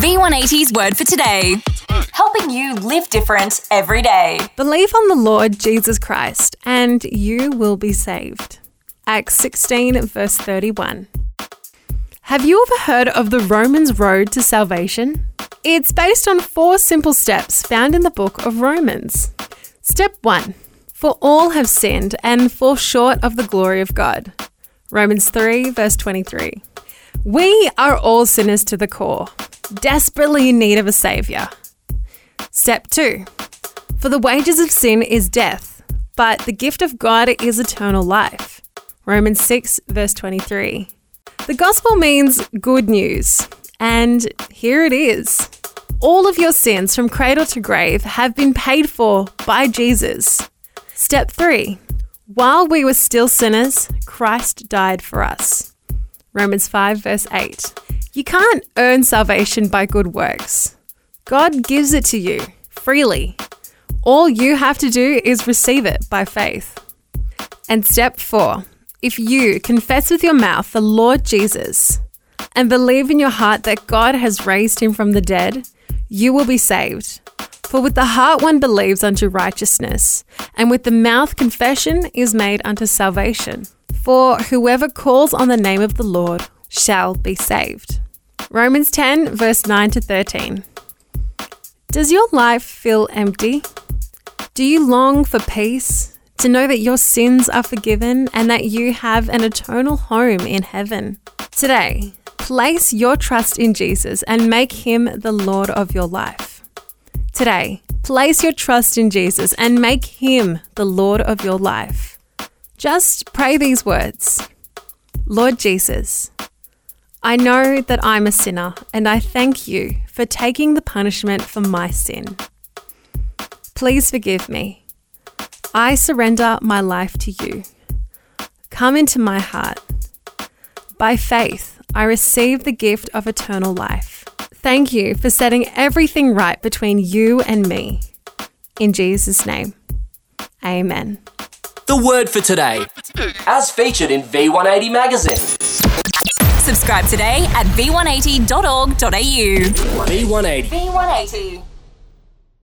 V180's Word for Today. Helping you live different every day. Believe on the Lord Jesus Christ and you will be saved. Acts 16 verse 31. Have you ever heard of the Romans Road to Salvation? It's based on 4 simple steps found in the book of Romans. Step 1. For all have sinned and fall short of the glory of God. Romans 3 verse 23. We are all sinners to the core, desperately in need of a saviour. Step 2. For the wages of sin is death, but the gift of God is eternal life. Romans 6 verse 23. The gospel means good news, and here it is. All of your sins from cradle to grave have been paid for by Jesus. Step 3. While we were still sinners, Christ died for us. Romans 5 verse 8. You can't earn salvation by good works. God gives it to you freely. All you have to do is receive it by faith. And step 4. If you confess with your mouth the Lord Jesus and believe in your heart that God has raised him from the dead, you will be saved. For with the heart one believes unto righteousness, and with the mouth confession is made unto salvation. For whoever calls on the name of the Lord shall be saved. Romans 10 verse 9 to 13. Does your life feel empty? Do you long for peace? To know that your sins are forgiven and that you have an eternal home in heaven? Today, place your trust in Jesus and make him the Lord of your life. Today, place your trust in Jesus and make him the Lord of your life. Just pray these words. Lord Jesus, I know that I'm a sinner and I thank you for taking the punishment for my sin. Please forgive me. I surrender my life to you. Come into my heart. By faith, I receive the gift of eternal life. Thank you for setting everything right between you and me. In Jesus' name, amen. The Word for Today, as featured in V180 magazine. Subscribe today at v180.org.au. V180. V180.